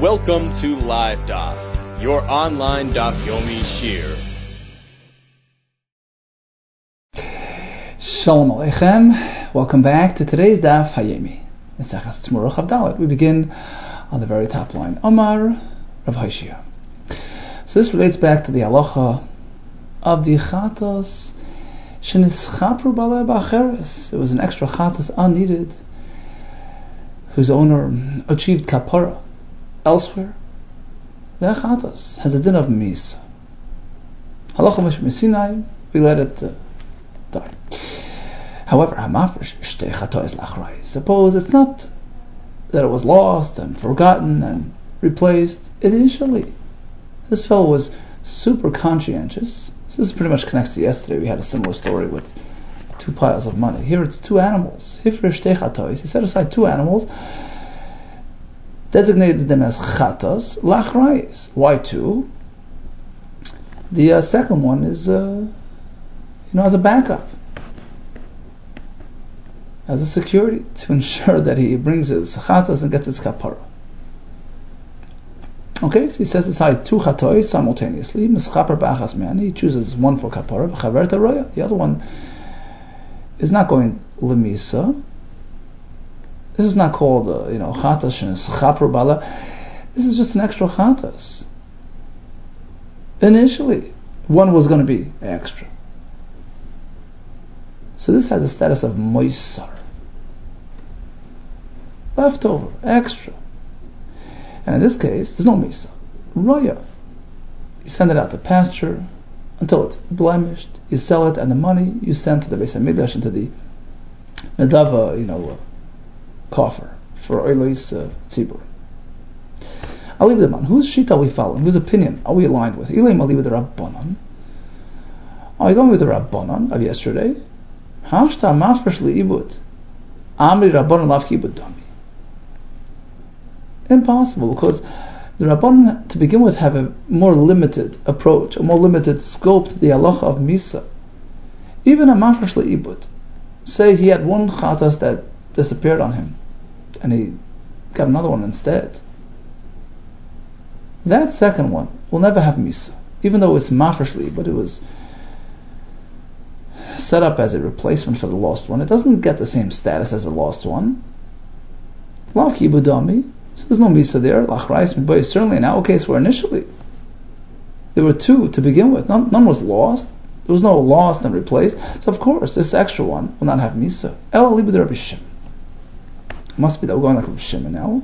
Welcome to Live Daf, your online Daf Yomi Shir. Shalom Aleichem. Welcome back to today's Daf Hayemi. Mesechus Tzmura Chav Dalet. We begin on the very top line. Omar Rav Hoshia. So this relates back to the halacha of the chatos shenischapru balei b'acheres. There was an extra chatos unneeded whose owner achieved kapara elsewhere. That chatos has a din of misa. Halacha Moshe Sinai, we let it die. However, suppose it's not that it was lost and forgotten and replaced. Initially, this fellow was super conscientious. So this pretty much connects to yesterday. We had a similar story with 2 piles of money. Here it's 2 animals. He set aside 2 animals, designated them as chatos lachrayis. Why 2? The second one is, as a backup, as a security, to ensure that he brings his chatos and gets his kapara. Okay, so he sets aside 2 chatois simultaneously. Mischaper ba'achas man. He chooses one for kapara. V'chaver roya. The other one is not going lemisa. This is not called, chatas shenischapru bala. This is just an extra chatas. Initially, one was going to be extra. So this has the status of moisar. Leftover, extra. And in this case, there's no misa. Roya. You send it out to pasture until it's blemished. You sell it, and the money you send to the Beis HaMikdash, into the Nadava, coffer for Oilois Tzibur. I'll leave them on. Whose shita are we following? Whose opinion are we aligned with? Ilim Ali with the Rabbanon. Are we going with the Rabbanon of yesterday? Hashta mafresh liibud. Amri Rabbanon lav kibud dami. Impossible, because the Rabbanon, to begin with, have a more limited approach, a more limited scope to the halacha of Misa. Even a mafresh liibud. Say he had one chatas that disappeared on him, and he got another one instead. That second one will never have Misa, even though it's mafresh liibud, it was set up as a replacement for the lost one. It doesn't get the same status as the lost one. Lav kibudami. So there's no misa there. Lachrayis midbayis. Certainly in our case, where initially there were 2 to begin with. None was lost. There was no lost and replaced. So of course, this extra one will not have misa. El alibud Rabbi Shimon. Must be that we're going like Rabbi Shimon now.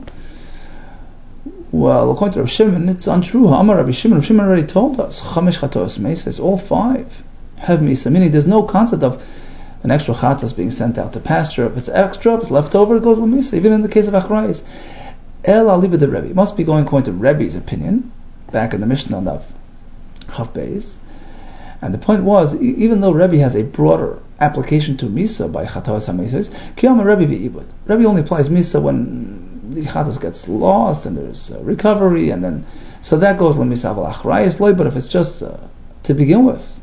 Well, according to Rabbi Shimon, it's untrue. Amar Rabbi Shimon. Rabbi Shimon already told us. Chamesh chatos meisa. All 5 have misa. Meaning there's no concept of an extra chatas being sent out to pasture. If it's extra, if it's left over, it goes lemisa. Even in the case of achrayis. El alibud the Rebbe. Must be going according to Rebbe's opinion, back in the Mishnah of Chav Beis. And the point was, even though Rebbe has a broader application to Misa by Chatos HaMesos, Kiyama Rebbe v'ibud. Rebbe only applies Misa when the Chatos gets lost and there's recovery, and then so that goes L'Misa v'Achrayis loy. But if it's just to begin with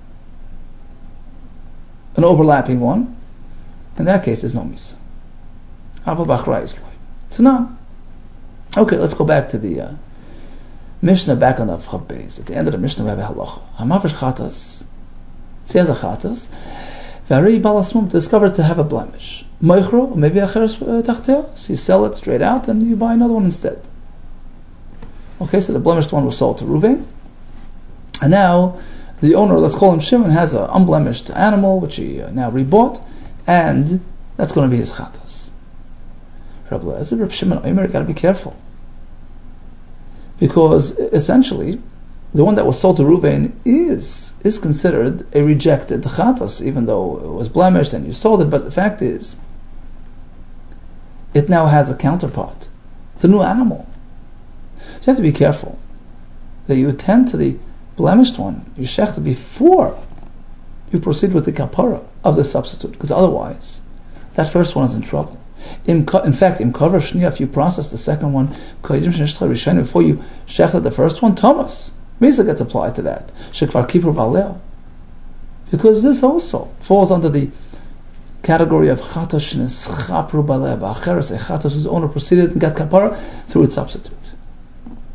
an overlapping one, in that case there's no Misa. Aval v'Achrayis loy. So now, okay, let's go back to the Mishnah back on the Chav Beis. At the end of the Mishnah we have a halacha. Hamafish chatas. So he has a chatas. Very balasmum discovers to have a blemish. Moichro, maybe acheres tachtea. So you sell it straight out and you buy another one instead. Okay, so the blemished one was sold to Reuven. And now the owner, let's call him Shimon, has an unblemished animal which he now rebought, and that's going to be his chatas. Rabbi Lezer, Rabbi Shimon Omer, got to be careful. Because essentially, the one that was sold to Reuven is considered a rejected chatas, even though it was blemished and you sold it. But the fact is, it now has a counterpart, the new animal. So you have to be careful that you attend to the blemished one, you shechta, before you proceed with the kapara of the substitute, because otherwise, that first one is in trouble. In fact, if you process the second one before you shechta the first one, Thomas Misa gets applied to that. Because this also falls under the category of chatas shenischapru balei b'acheres, a chatas whose owner proceeded and got kapara through its substitute.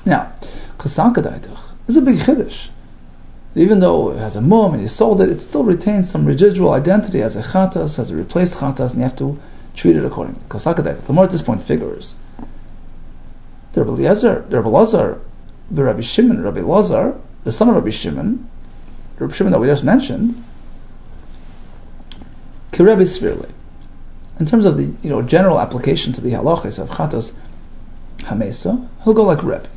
Now, Kosakadaitach is a big chiddush. Even though it has a mum and you sold it, it still retains some residual identity as a chatas, as a replaced chatas, and you have to treat it accordingly. Kosakadaitach. The more at this point figures. The Rabbi Lazar, the Rabbi Shimon, Rabbi Lazar, the son of Rabbi Shimon that we just mentioned, Kirebi Svirle. In terms of the general application to the halachas of chatos hamesa, he'll go like Rebbe,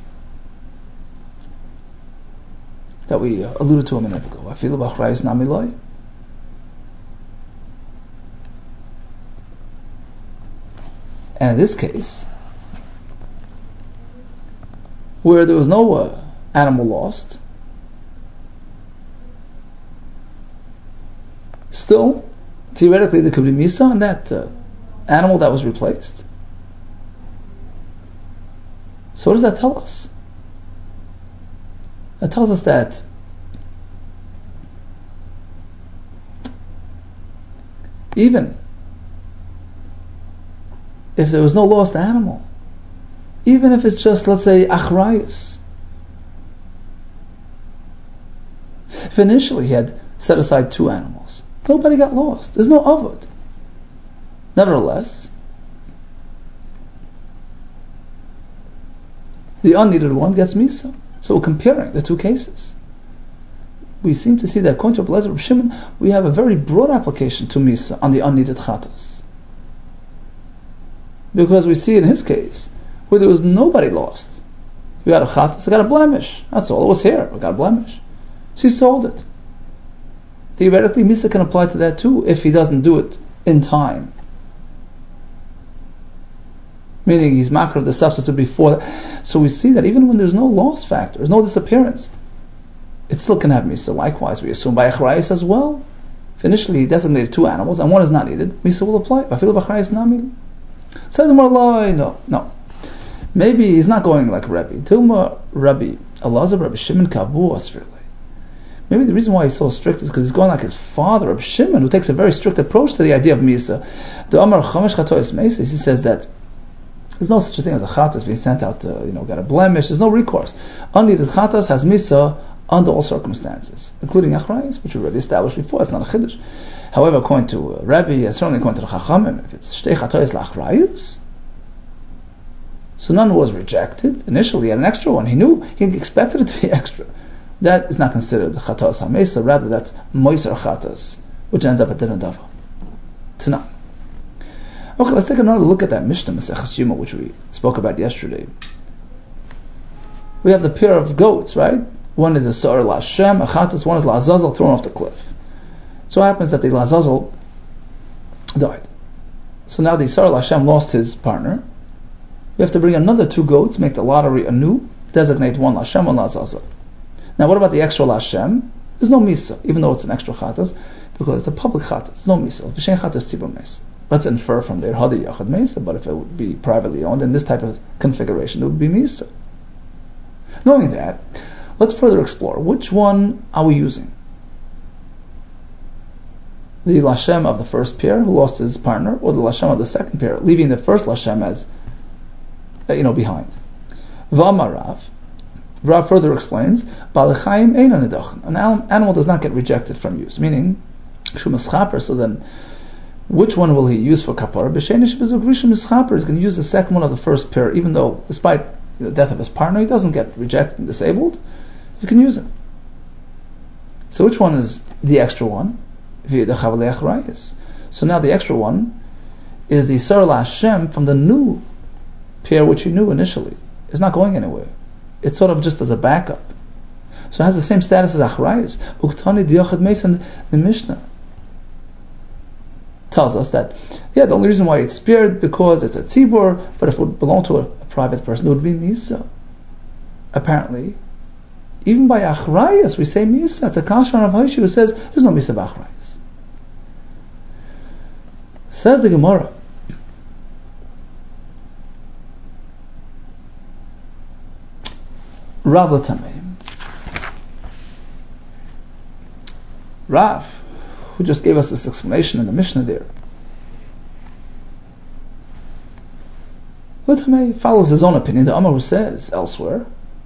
that we alluded to a minute ago. Afilu b'achrayis namiloi. And in this case, where there was no animal lost, still, theoretically, there could be misa on that animal that was replaced. So what does that tell us? That tells us that even if there was no lost animal, even if it's just, let's say, achrayus, if initially he had set aside 2 animals, nobody got lost. There's no avod. Nevertheless, the unneeded one gets misa. So we're comparing the 2 cases. We seem to see that according to Rabbi Lezer, Rabbi Shimon, we have a very broad application to misa on the unneeded chatas. Because we see in his case, where there was nobody lost. We got a chatas, I got a blemish. That's all. It was here. We got a blemish. So he sold it. Theoretically, misa can apply to that too if he doesn't do it in time. Meaning he's makar the substitute before that. So we see that even when there's no loss factor, there's no disappearance, it still can have misa. Likewise, we assume by achrayis as well. If initially he designated 2 animals and one is not needed, misa will apply. Says no. Maybe he's not going like Rabbi. Tilma Rabbi Elazar, Rabbi Shimon Kavu Asfirli. Maybe the reason why he's so strict is because he's going like his father, Rabbi Shimon, who takes a very strict approach to the idea of misa. The Amar Chamesh Chatois Meis, he says that there's no such a thing as a chatas being sent out to, got a blemish. There's no recourse. Unneeded chatas has misa under all circumstances, including achrayis, which we already established before. It's not a chiddush. However, according to Rabbi, and certainly according to the Chachamim, if it's shtei chatois lachrayis, so none was rejected. Initially, he had an extra one. He expected it to be extra. That is not considered the chatas hamesa. Rather, that's moiser chatas, which ends up at din dava. Tonight. Okay, let's take another look at that Mishnah Maseches Yuma, which we spoke about yesterday. We have the pair of goats, right? One is a Sa'ar Lashem, a Chatas, one is Lazazel thrown off the cliff. So it happens that the Lazazel died. So now the Sa'ar Lashem lost his partner. We have to bring another 2 goats, make the lottery anew, designate one Lashem, one Lazazel. Now what about the extra Lashem? There's no Misa, even though it's an extra Chatas, because it's a public Chatas. There's no Misa. V'shein Chatas Tzibur Mes. Let's infer from there Hadi Yachad Mesa, but if it would be privately owned in this type of configuration, it would be Misa. Knowing that, let's further explore. Which one are we using? The Lashem of the first pair who lost his partner, or the Lashem of the second pair, leaving the first Lashem as behind. V'amar Rav further explains, Balechayim eina nedachan. An animal does not get rejected from use, meaning Shumas Chaper, so then which one will he use for kapara? B'shenish b'zugrishim mischaper is going to use the second one of the first pair, even though, despite the death of his partner, he doesn't get rejected and disabled. You can use it. So which one is the extra one? So now the extra one is the Sar Lashem from the new pair which he knew initially. It's not going anywhere. It's sort of just as a backup. So it has the same status as Achrayis. Uktani Diachad Meis, and the Mishnah tells us that, the only reason why it's spared because it's a tzibur, but if it would belong to a private person, it would be misa. Apparently, even by achrayas, we say misa. It's a kasha of Haishi who says there's no misa of achrayas. Says the Gemara, Rav Latamei, Rav, who just gave us this explanation in the Mishnah there, Latamei follows his own opinion. The Amar who says elsewhere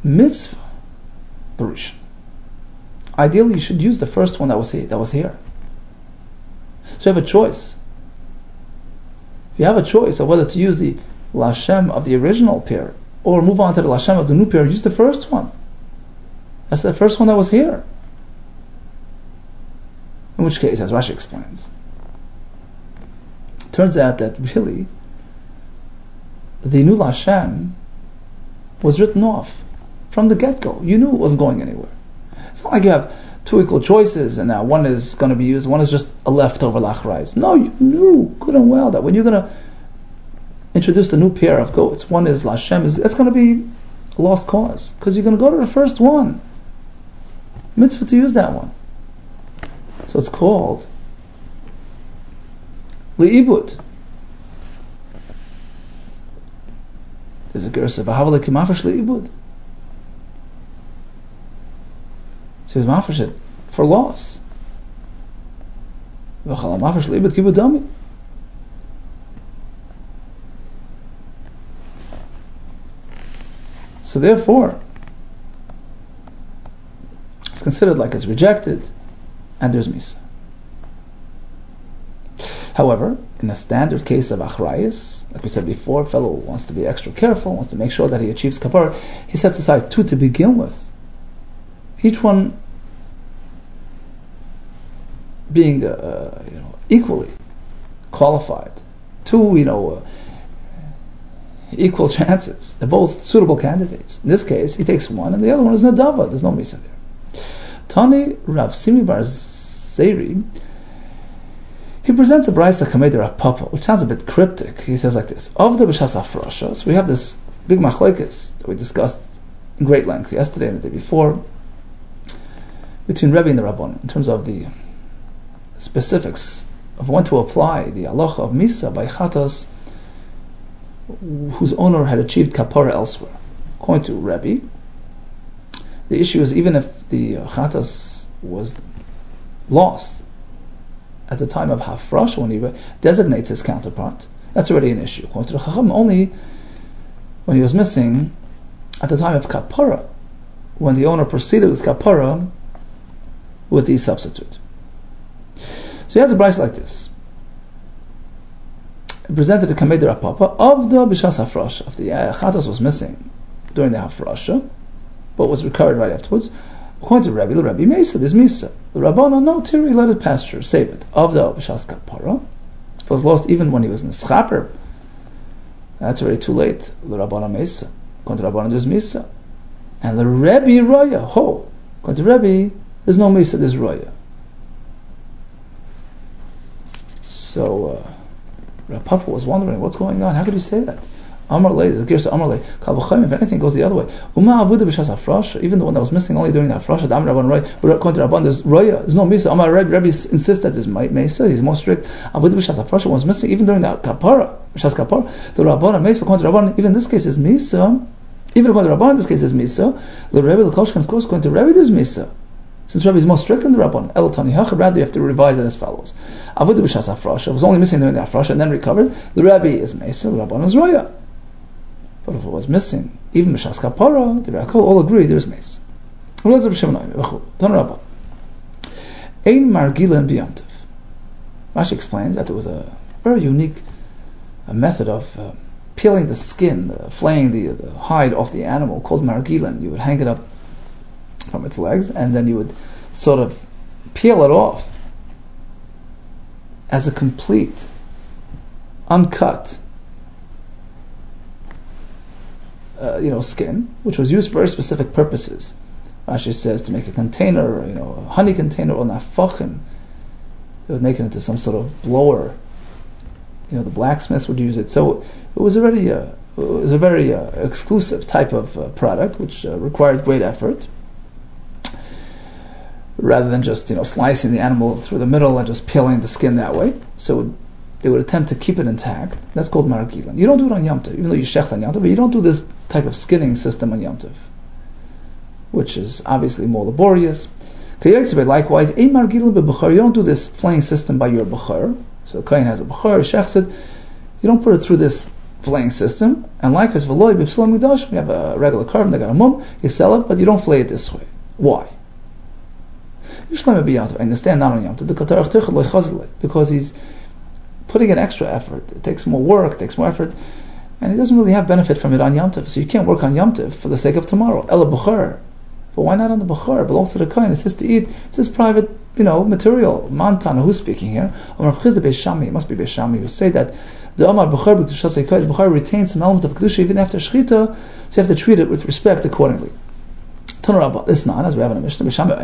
mitzvah barishon. Ideally, you should use the first one that was here. So you have a choice. If you have a choice of whether to use the Lashem of the original pair or move on to the Lashem of the new pair, use the first one. That's the first one that was here. In which case, as Rashi explains, it turns out that really the new Lashem was written off from the get-go. You knew it wasn't going anywhere. It's not like you have two equal choices and now one is going to be used, one is just a leftover lachrais. No, you knew good and well that when you're going to introduce the new pair of goats, one is Lashem, that's going to be a lost cause because you're going to go to the first one. Mitzvah to use that one. So it's called Li'ibud. There's a gersa v'havale kimafish Li'ibud. So he's mafish it for loss. V'chala mafish Li'ibud kibud dami. So therefore, it's considered like it's rejected, and there's misa. However, in a standard case of achrayis, like we said before, a fellow wants to be extra careful, wants to make sure that he achieves kapara, he sets aside two to begin with. Each one being equally qualified. Two, equal chances. They're both suitable candidates. In this case, he takes one, and the other one is nadava. There's no misa there. Tani Rav Simi Bar Zeri, he presents a brayso Kamei de Rav Papa, which sounds a bit cryptic. He says like this: of the b'shas hafrasha. So we have this big machlokes that we discussed in great length yesterday and the day before between Rebbe and the Rabbanon in terms of the specifics of when to apply the halacha of misa by chatas whose owner had achieved kapara elsewhere. According to Rebbe, the issue is even if the chatas was lost at the time of hafrash, when he designates his counterpart, that's already an issue. According to the Chacham, only when he was missing at the time of kapara, when the owner proceeded with kapara with the substitute. So he has a brayso like this. He presented the Kamei de Rav Papa of the b'shas hafrash, if the chatas was missing during the hafrasha, but was recovered right afterwards. According to Rebbe, the Rebbe Mesa, there's Misa. The Rabbana, no, Tiri, let it pasture, save it. Of the b'shas kapara, if it was lost even when he was in Schaper, that's already too late. The Rabbana Mesa. According to Rabbana, there's Misa. And the Rebbe Roya, according to Rebbe, there's no Misa, there's Roya. So, Rav Papa was wondering, what's going on? How could he say that? Amar lay, the Girsa Amar lay, Kalvachayim, if anything goes the other way. Uma Abuda b'shas hafrasha, even the one that was missing only during the hafrasha, Amar Rabban Roy, but according to Rabban, there's Roya, there's no Misa. Amar Rebbe insists that there's Mesa, he's more strict. Abuda b'shas hafrasha was missing even during the kapara, b'shas kapara. The Rabban Mesa, according to Rabban, even in this case is Misa. Even according to Rabban, in this case is Misa. The Rebbe, the Koshkan, of course, according to Rebbe, there's Misa. Since Rebbe is more strict than the Rabban, El Tani Hacha, rather you have to revise it as follows. Abuda b'shas hafrasha was only missing during the hafrasha and then recovered. The Rebbe is Mesa, the Rabban is Roya. But if it was missing, even b'shas kapara, the Rakol all agree there's mace. Ein margilan b'yamtiv. Rashi explains that there was a very unique method of peeling the skin, flaying the hide off the animal called margilan. You would hang it up from its legs and then you would sort of peel it off as a complete, uncut skin, which was used for very specific purposes. Rashi says to make a container, a honey container, or nafachim. They would make it into some sort of blower. The blacksmiths would use it. So it was already a very exclusive type of product, which required great effort, rather than just slicing the animal through the middle and just peeling the skin that way. So they would attempt to keep it intact. That's called margilan. You don't do it on Yom Tov, even though you shecht on Yom Tov, but you don't do this type of skinning system on Yom Tov, which is obviously more laborious. Likewise, ein margilan b'bechor, you don't do this flaying system by your bechor. So Kohen has a bechor, shechts it. You don't put it through this flaying system, and likewise v'lo b'psulam mikdashim. You have a regular carbon, they got a mum, you sell it, but you don't flay it this way. Why? I understand not on Yom Tov, because he's putting in extra effort. It takes more work, it takes more effort, and he doesn't really have benefit from it on Yom Tov. So you can't work on Yom Tov for the sake of tomorrow. Ela b'chor. But why not on the b'chor? It belongs to the kohen. It's his to eat. It's his private, material. Mantana, who's speaking here? Rav Chizda Beis Shammai. It must be Beis Shammai who say that the Omar b'chor b'kedusha seikoy. The b'chor retains some element of kedusha even after shechita, so you have to treat it with respect accordingly. This not, as we have in the Mishnah,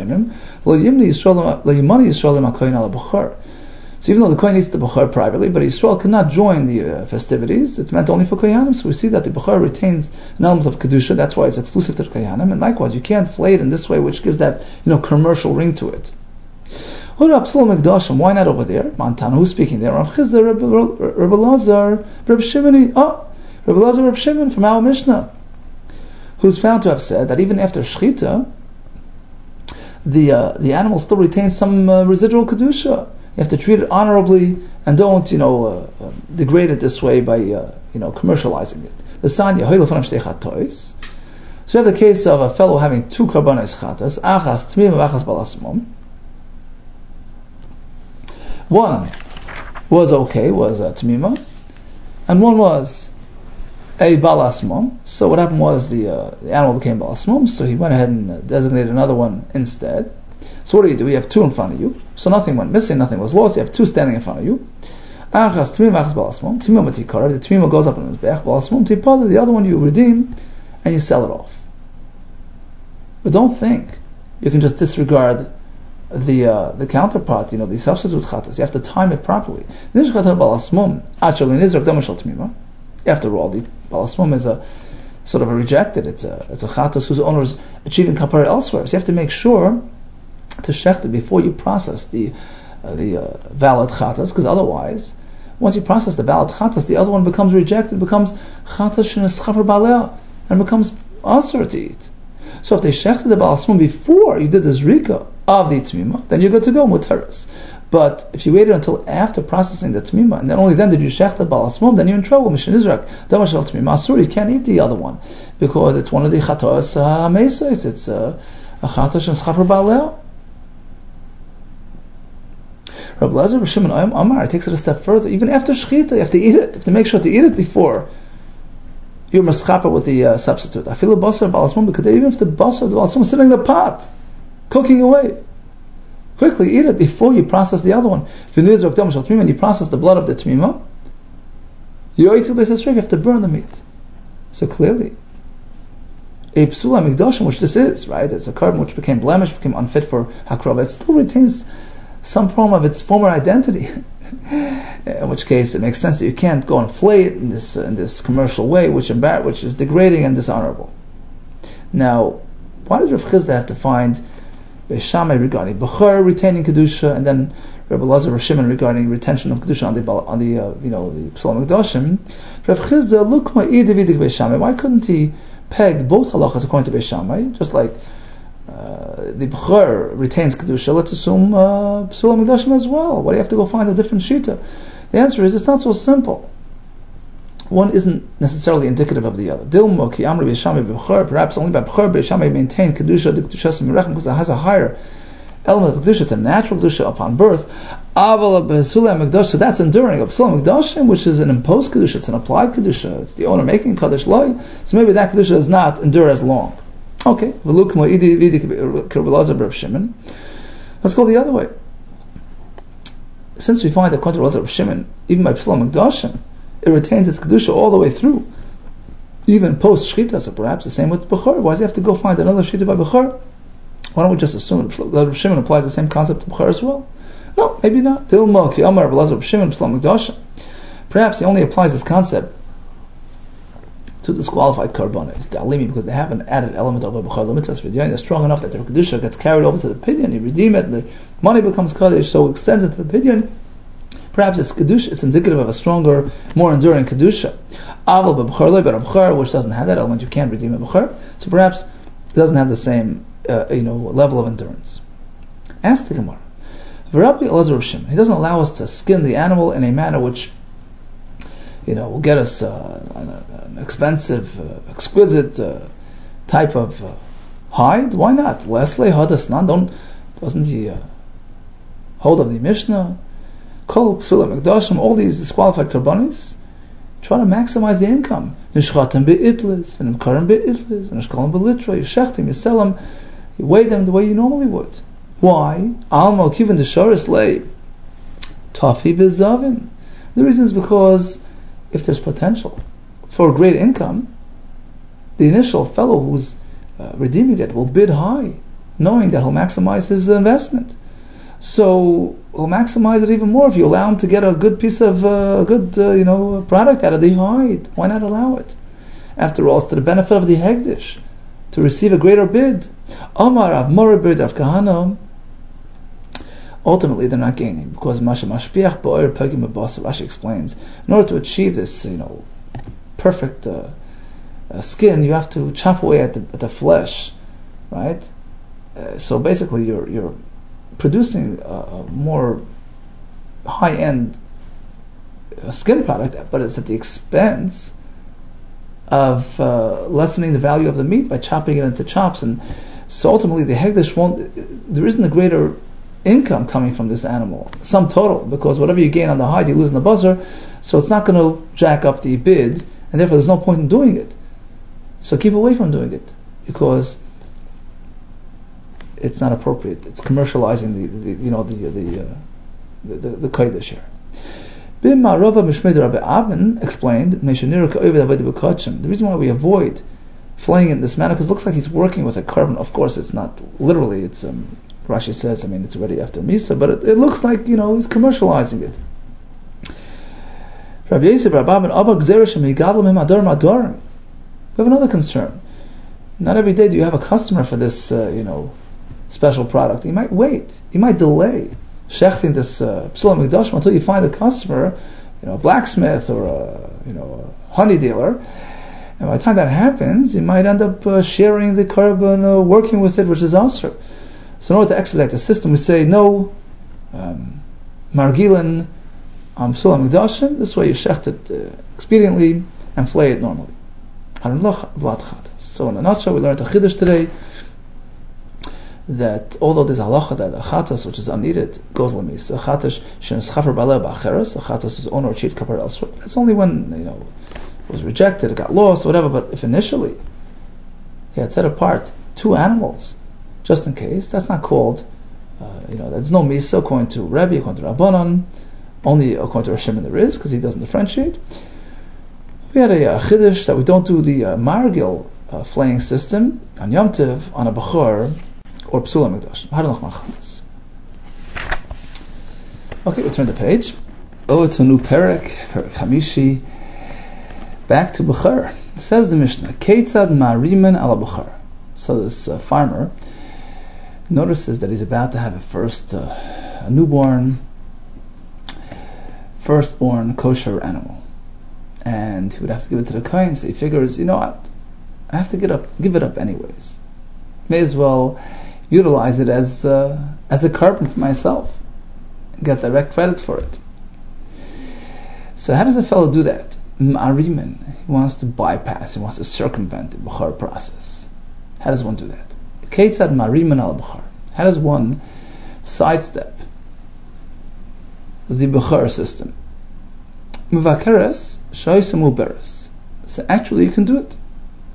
so even though the kohen eats the b'chor privately, but Yisrael cannot join the festivities, it's meant only for kohanim. So we see that the b'chor retains an element of kedusha. That's why it's exclusive to the kohanim. And likewise, you can't flay it in this way, which gives that commercial ring to it. Why not over there? Montana, who's speaking there? Rav Chizda, Rabbi Lazar, Reb Shimon. Rabbi Lazar, Reb Shimon from our Mishnah, who's found to have said that even after shechita, the animal still retains some residual kedusha. You have to treat it honorably and don't, degrade it this way by, commercializing it. The sanya so you have the case of a fellow having two karbanos chatas, achas tmima, achas balasmum. One was tmima, and one was a balasmum. So what happened was the animal became balasmum, so he went ahead and designated another one instead. So what do? You have two in front of you. So nothing went missing, nothing was lost. You have two standing in front of you. Achas tmima, achas balasmum. Tmima matikar. The tmima goes up in the mizbeach. Balasmum tipada. The other one you redeem and you sell it off. But don't think you can just disregard the counterpart. The substitute chatas. You have to time it properly. After all, the balasmum is a sort of a rejected. It's a chatas whose owner is achieving kapara elsewhere. So you have to make sure to shecht it before you process the valid chatas, because otherwise, once you process the valid chatas, the other one becomes rejected, becomes chatas sheneschaper baleh, and becomes asur to eat. So if they shechted the balasmum before you did the zrika of the tmima, then you're good to go, mutaris. But if you waited until after processing the tmima, and then only then did you shech the balasmum, then you're in trouble. Mishin Izrak, damashal tmima asur, you can't eat the other one, because it's one of the chatas meisais, it's a chatas sheneschaper baleh. Rabbi Lazar Reb Shimon Amar takes it a step further. Even after shechita, you have to eat it. You have to make sure to eat it before you're maschaper with the substitute. I feel a basar balasmum, because even if the basar the balasmum is sitting in the pot, cooking away, quickly eat it before you process the other one. If you and you process the blood of the tmima, you have to burn the meat. So clearly, a psula mikdashim, which this is, right? It's a carbon which became blemished, became unfit for hakrava. It still retains some form of its former identity. In which case, it makes sense that you can't go and flay it in this commercial way, which is degrading and dishonorable. Now, why does Rav Chizda have to find Beis Shammai regarding b'chor retaining kedusha, and then Rabbi Lazar Reb Shimon regarding retention of kedusha on the psulam mikdashim? Rav Chizda, look ma'id vidik Beis Shammai. Why couldn't he peg both halachas according to Beis Shammai, just like the b'chor retains kedusha? Let's assume psulam mikdashim as well. Why do you have to go find a different shita? The answer is it's not so simple. One isn't necessarily indicative of the other. Dilmo ki amri Beis Shammai b'chor. Perhaps only by b'chor Beis Shammai maintain kedusha the kedusha semirachem, because it has a higher element of kedusha. It's a natural kedusha upon birth. Aval b'sulam mikdash, so that's enduring. A psulam mikdashim, which is an imposed kedusha, it's an applied kedusha. It's the owner making kaddish loy. So maybe that kedusha does not endure as long. Okay, let's go the other way. Since we find that according to Reb Shimon, even by psulam mikdashim, it retains its kedusha all the way through, even post shchita. So perhaps the same with b'chor. Why does he have to go find another shchita by b'chor? Why don't we just assume that Reb Shimon applies the same concept to b'chor as well? No, maybe not. Perhaps he only applies this concept to disqualified karbanos, the alimi, because they have an added element of a b'chor limitas v'dyayin. They're strong enough that their kedusha gets carried over to the pidyon. You redeem it, and the money becomes kaddish, so it extends it to the pidyon. Perhaps it's kedusha. It's indicative of a stronger, more enduring kedusha. Aval b'b'chor, but a b'chor which doesn't have that element, you can't redeem a b'chor. So perhaps it doesn't have the same, level of endurance. Ask the Gemara. Rabbi Elazar Reb Shimon, he doesn't allow us to skin the animal in a manner which will get us an expensive, exquisite type of hide, why not? Leslie Hadasnan, doesn't he hold of the Mishnah? Kol Psula Mikdashim, all these disqualified karbanis, try to maximize the income. Nishchatim be'itlis, v'nimkarim be'itlis, v'nishkalim be'litra, you shechtim, you sell them, you weigh them the way you normally would. Why? Alma kivin desharis lay tafi v'zavin. The reason is because if there's potential for a great income, the initial fellow who's redeeming it will bid high, knowing that he'll maximize his investment. So he'll maximize it even more if you allow him to get a good piece of product out of the hide. Why not allow it? After all, it's to the benefit of the hegdish to receive a greater bid. Amar Rav Mori bid Rav Kahana. Ultimately, they're not gaining because Masha Mashpiach Ba'or Pegim Abasa. Rashi explains, in order to achieve this, perfect skin, you have to chop away at the flesh, right? So basically, you're producing a more high-end skin product, but it's at the expense of lessening the value of the meat by chopping it into chops. And so ultimately, the hegdish there isn't a greater income coming from this animal, sum total, because whatever you gain on the hide, you lose in the buzzer, so it's not going to jack up the bid, and therefore there's no point in doing it. So keep away from doing it, because it's not appropriate. It's commercializing the kodesh here. Bimma Rava Mishmei Rabbi Abin explained, the reason why we avoid flaying in this manner, because it looks like he's working with a carbon. Of course, it's not literally. It's Rashi says, it's already after Misa, but it looks like he's commercializing it. Rabbi Yosef Rabbi Abin Abba Gzerish Migadlam Him Adar Madarim. We have another concern. Not every day do you have a customer for this, special product. You might wait. You might delay shechting this Psula Mikdashim until you find a customer, a blacksmith or a honey dealer. And by the time that happens, you might end up sharing the carbon, working with it, which is also. So in order to expedite the system, we say no margilin Psula Mikdashim. This way you shecht it expediently and flay it normally. So in a nutshell, we learned a chiddush today that although there's halacha that a chatas which is unneeded goes lemis, a chatas shenischafer b'aleh b'acheres, a chatas whose owner achieved kapar elsewhere. That's only when it was rejected, it got lost, whatever. But if initially he had set apart two animals just in case, that's not called. There's no misa according to Rebbe, according to Rabbanon, only according to Rav Shimon there is, because he doesn't differentiate. We had a chiddush that we don't do the margil flaying system on Yom Tov on a bachor or psula mikdash. Okay, we turn the page. To new perek chamishi. Back to bachor. Says the Mishnah, Keitzad marimen ala bachor. So this farmer notices that he's about to have a newborn, firstborn kosher animal. And he would have to give it to the kohen, so he figures, what? I have to give it up anyways. May as well utilize it as a carbon for myself. Get direct credit for it. So how does a fellow do that? Ma'arimin. He wants to bypass, he wants to circumvent the Bechar process. How does one do that? Keitzad ma'arimin al Bechar. How does one sidestep the Bechar system? Mvakeres shoysamu beres. So actually you can do it.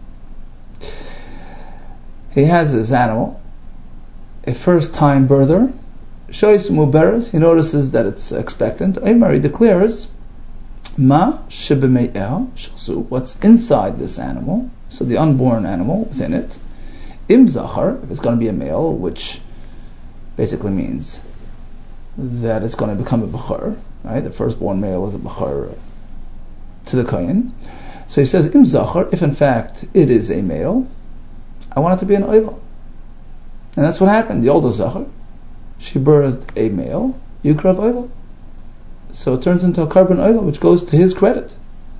He has his animal, a first-time birther. Shoysamu beres. He notices that it's expectant. He declares ma shebeme'er shalsu. What's inside this animal? So the unborn animal within it. Im zachar. If it's going to be a male, which basically means that it's going to become a bechor. Right, the firstborn male is a bechor to the kohen. So he says, im zachar, if in fact it is a male, I want it to be an oila. And that's what happened. The older zachar, she birthed a male, yukrav oila. So it turns into a carbon oila, which goes to his credit.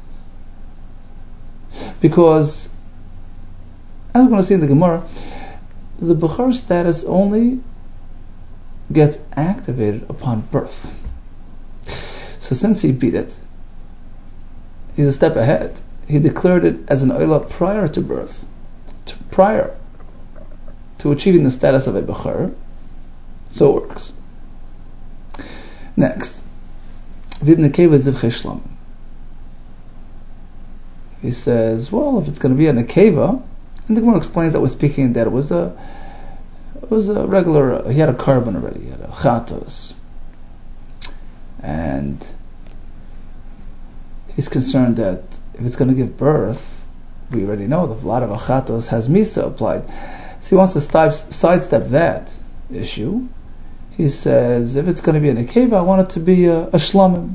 Because, as we're going to see in the Gemara, the bechor status only gets activated upon birth. So since he beat it, he's a step ahead. He declared it as an oila prior to birth, prior to achieving the status of a bechor. So it works. Next, Vibn Nekeva Zivchei Shlamim. He says, well, if it's going to be a Nekeva, and the Gemara explains that we're speaking that it was a regular, he had a carbon already, he had a chatos. And he's concerned that if it's going to give birth, we already know that a lot of achatos has misa applied. So he wants to sidestep that issue. He says, if it's going to be a nekeva, I want it to be a shlamim.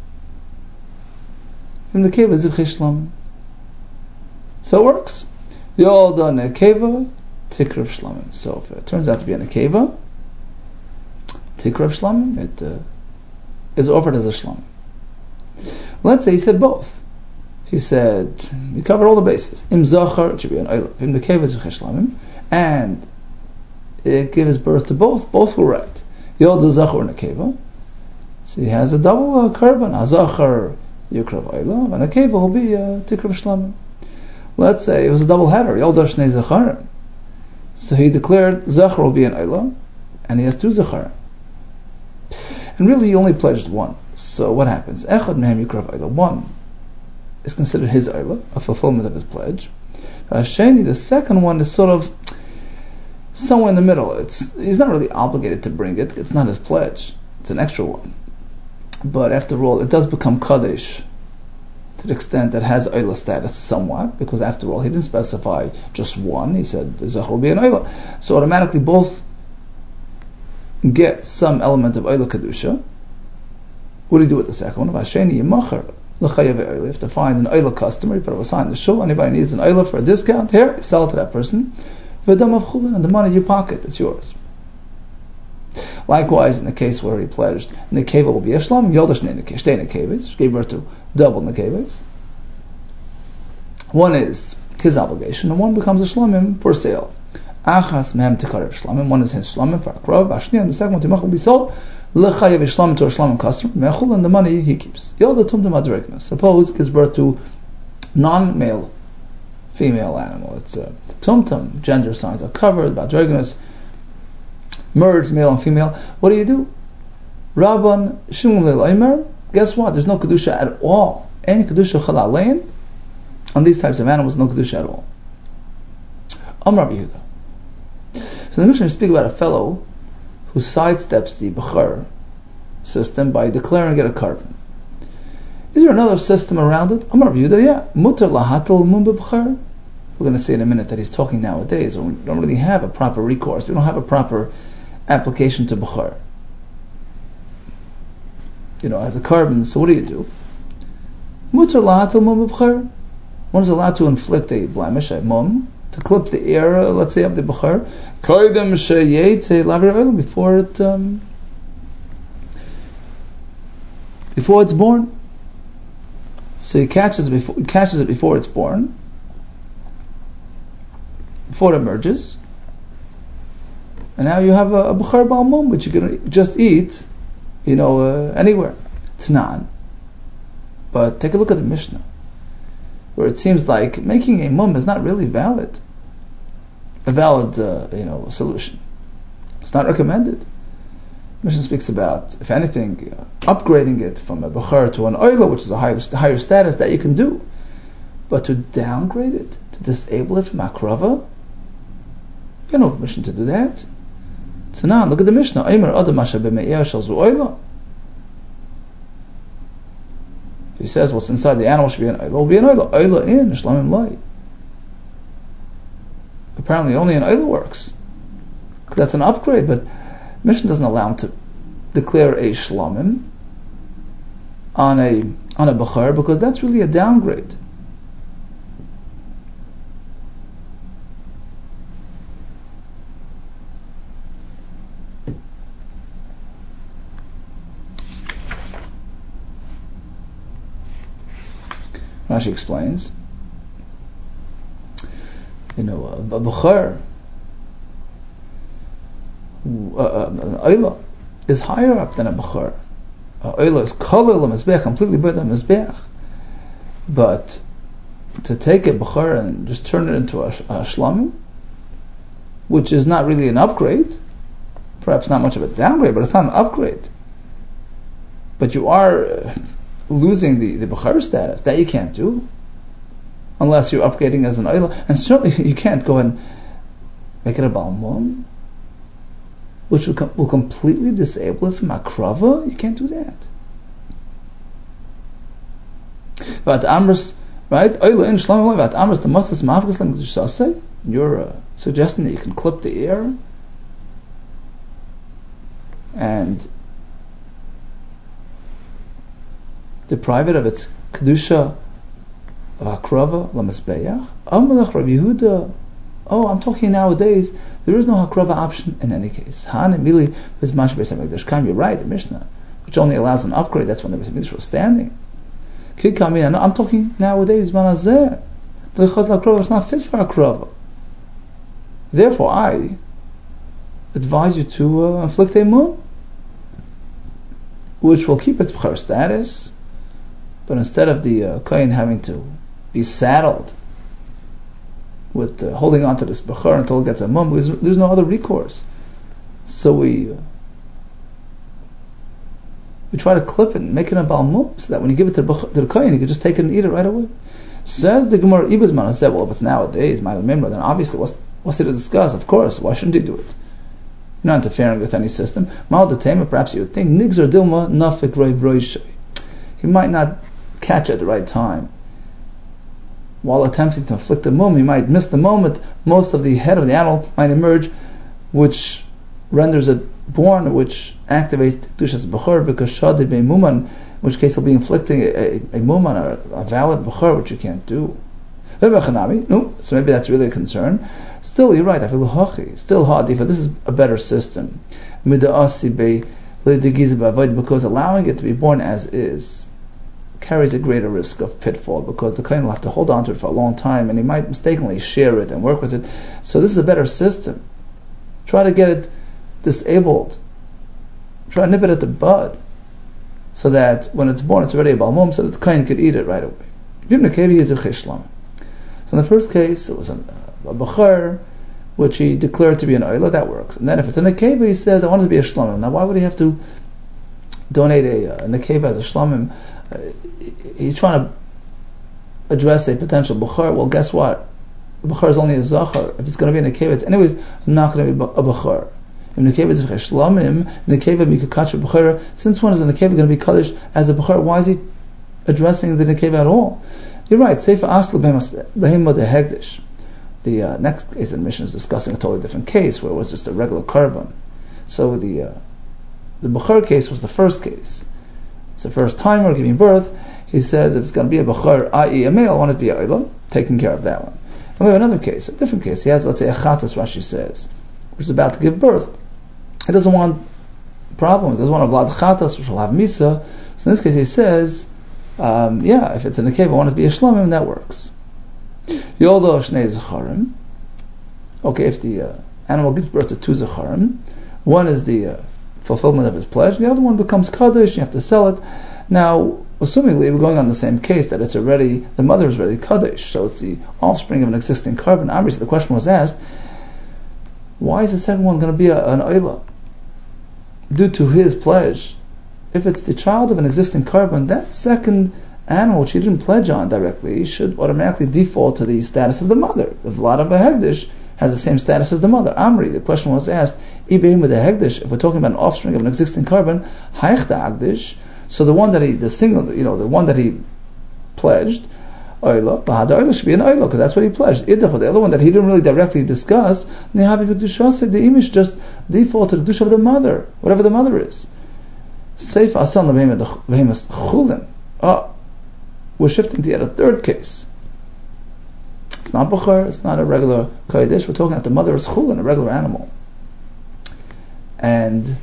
Nekeva zivchei shlamim. So it works. Yolda nekeva, tikrav shlamim. So if it turns out to be a nekeva, tikrav shlamim, it is offered as a shlamim. Let's say he said both. He said, we covered all the bases. Im zachar, it should be an oilaf. Im nekeva zivchei shlamim. And it gives birth to both. Both were right. Yolda zachar nekeva. So he has a double carbon. A zachar yukrav oilaf, and a nekeva will be tikrav shlamim. Let's say it was a double header. Yolda shnei zacharim. So he declared zachar will be an oilaf, and he has two zacharim. And really he only pledged one. So what happens? Echad mehem yukrav oilaf. One is considered his oilaf, a fulfillment of his pledge. Sheni, the second one, is sort of somewhere in the middle. He's not really obligated to bring it. It's not his pledge. It's an extra one. But after all, it does become Kaddish to the extent that it has oila status somewhat, because after all, he didn't specify just one. He said, Zachar will be an oila. So automatically both get some element of oila Kedusha. What do you do with the second one? Vasheni yimachar. You have to find an oila customer, you put up a sign in the shul, anybody needs an oila for a discount, here, sell it to that person. And the money in your pocket, it's yours. Likewise, in the case where he pledged, nekeva will be a shlam, yodash shtei nekeves, gave birth to double nekeves. One is his obligation, and one becomes a shlamim for sale. Achas mehem tikarev shlamim, one is his shlamim for akrav, ashni, and the second one timach will be sold, lechayev shlamim to a shlamim customer, mechul, and the money he keeps. Yoda tumtum adregna. Suppose gives birth to non-male, female animal. It's a tumtum. Gender signs are covered. Badreginus, merged male and female. What do? Rabban Shimon Leimer. Guess what? There's no kedusha at all. Any kedusha chalalein on these types of animals. No kedusha at all. Amar Yehuda. So the Mishnah speak about a fellow who sidesteps the bechor system by declaring it a carbon. Is there another system around it? Amar Yehuda, yeah. Mutar lahatal mum b'bechor. We're going to say in a minute that he's talking nowadays when we don't really have a proper recourse. We don't have a proper application to bechor. As a carbon. So what do? Mutar lahatal mum b'bechor. One is allowed to inflict a blemish, a mum, to clip the ear, let's say, of the bechor, before it's born. So he catches it before it's born, before it emerges, and now you have a bechor bal mum, which you can just eat, anywhere. Tanan. But take a look at the Mishnah, where it seems like making a mum is not really a valid solution. It's not recommended. Mishnah speaks about, if anything, upgrading it from a bechor to an oila, which is a higher status, that you can do. But to downgrade it, to disable it from akrava, you have no permission to do that. So now, look at the Mishnah. He says what's inside the animal should be an oila. Will be an oila. Oila in shlamim lai. Apparently, only an oila works. That's an upgrade, but Mishnah doesn't allow him to declare a shlamim on a bechor, because that's really a downgrade. Rashi explains, a bechor, an oila, is higher up than a bechor. Oila is kolel mizbeach, completely burned on mizbeach. But to take a Bechor and just turn it into a Shlamim, which is not really an upgrade, perhaps not much of a downgrade, but it's not an upgrade. But you are losing the Bechor status. That you can't do, unless you're upgrading as an Oila. And certainly you can't go and make it a Balmum, which will completely disable it from Akrava. You can't do that. But Amris, right? Oila in Shlamim, but Amris the Matzas Mafkas Lam Kedusha. You're suggesting that you can clip the ear and deprive it of its kedusha of hakrava lamazbeach. Amalach Rabbi Yehuda. Oh, I'm talking nowadays. There is no hakrava option in any case. You're right, the Mishnah, which only allows an upgrade. That's when the Beis Hamikdash was standing. I'm talking nowadays. The hakrava is not fit for hakrava. Therefore, I advise you to inflict a mum, which will keep its b'char status, but instead of the kohen having to be saddled with holding on to this b'char until it gets a mum, because there's no other recourse. So we try to clip it and make it a bal mum, so that when you give it to the kohen, you can just take it and eat it right away. Says the Gemara, Ibazman said, well, if it's nowadays, my member, then obviously what's there to discuss? Of course, why shouldn't he do it? You're not interfering with any system. Mal the Tema, perhaps you would think, Nigzer Dilma Nafik Roiv Roishay. He might not catch it at the right time. While attempting to inflict a mum, he might miss the moment. Most of the head of the animal might emerge, which renders it born, which activates Kedushas Bechor, because Shadi Be Muman, in which case he'll be inflicting a muman, or a valid Bechor, which you can't do. No, so maybe that's really a concern. Still, you're right. I feel hachi. Still hadi, but this is a better system. Because allowing it to be born as is carries a greater risk of pitfall, because the kohen will have to hold on to it for a long time, and he might mistakenly share it and work with it. So this is a better system. Try to get it disabled. Try to nip it at the bud, so that when it's born, it's already a balmum, so that the kohen could eat it right away. So in the first case, it was a bechor, which he declared to be an oila. That works. And then if it's a nekeva, he says, I want it to be a shlamim. Now, why would he have to donate a nekeva as a shlamim? He's trying to address a potential bechor. Well, guess what? The bechor is only a zachar. If it's going to be a nekeva, it's anyways not going to be a bechor. If nekeva is a shlamim, nekeva mikakach bechor. Since when is a nekeva going to be kaddish as a bechor? Why is he addressing the nekeva at all? You're right. Seifa asla behemah de hegdish. The next case in the mission is discussing a totally different case, where it was just a regular carbon. So the bechor case was the first case. It's the first timer giving birth. He says if it's going to be a bechor, i.e. a male, I want it to be a ilam, taking care of that one. And we have another case, a different case. He has, let's say, a chatas, Rashi says, which is about to give birth. He doesn't want problems. He doesn't want a vlad chatas, which will have misa. So in this case, he says, if it's in a cave, I want it to be a shlamim, that works. Yodo shnei zecharim. Okay, if the animal gives birth to two zecharim, one is the fulfillment of his pledge, the other one becomes kaddish, you have to sell it. Now, assumingly, we're going on the same case, that it's already, the mother is already kaddish, so it's the offspring of an existing carbon. Obviously, the question was asked, why is the second one going to be an oila? Due to his pledge. If it's the child of an existing carbon, that second animal, which he didn't pledge on directly, should automatically default to the status of the mother. The Vlad of a Hegdish has the same status as the mother. Amri, the question was asked, Ibeim with a Hegdish, if we're talking about an offspring of an existing carbon, Haichta Agdish, so the one that the one that he pledged, Oila, the Oila should be an Oila, because that's what he pledged. Idach, the other one that he didn't really directly discuss, Nehavi B'Kedusha, the image just default to the Kedusha of the mother, whatever the mother is. Seif asan lebehemas chulin. We're shifting to yet a third case. It's not bechor, it's not a regular kodesh. We're talking about the mother is chulin, a regular animal. And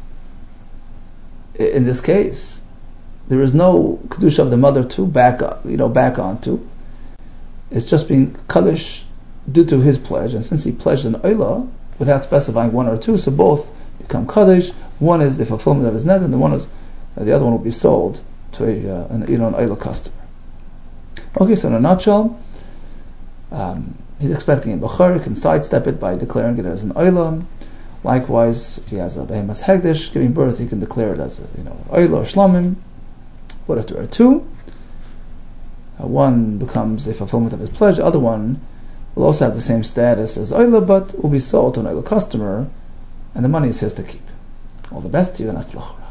in this case, there is no kedusha of the mother to back onto. It's just being kaddish due to his pledge, and since he pledged an oila without specifying one or two, so both become kaddish. One is the fulfillment of his net, and the other one will be sold to an oila customer. Okay, so in a nutshell, he's expecting a bachar. He can sidestep it by declaring it as an oila. Likewise, if he has a behemoth hegdish giving birth, he can declare it as a oila or shlamim. But if there are two, one becomes a fulfillment of his pledge. The other one will also have the same status as oila, but will be sold to an oila customer, and the money is his to keep. All the best to you, and atzlach.